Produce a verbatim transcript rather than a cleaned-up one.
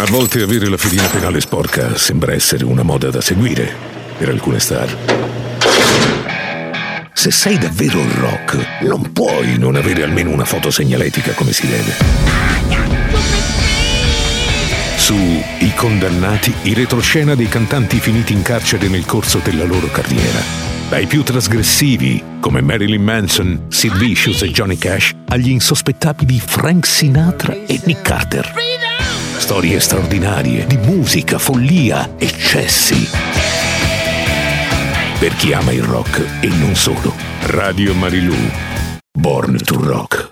A volte avere la fedina penale sporca sembra essere una moda da seguire per alcune star. Se sei davvero rock, non puoi non avere almeno una foto segnaletica come si deve. Su I Condannati, i retroscena dei cantanti finiti in carcere nel corso della loro carriera. Dai più trasgressivi, come Marilyn Manson, Sid Vicious e Johnny Cash, agli insospettabili Frank Sinatra e Nick Carter. Storie straordinarie di musica, follia, eccessi. Per chi ama il rock e non solo. Radio Marilù, Born to Rock.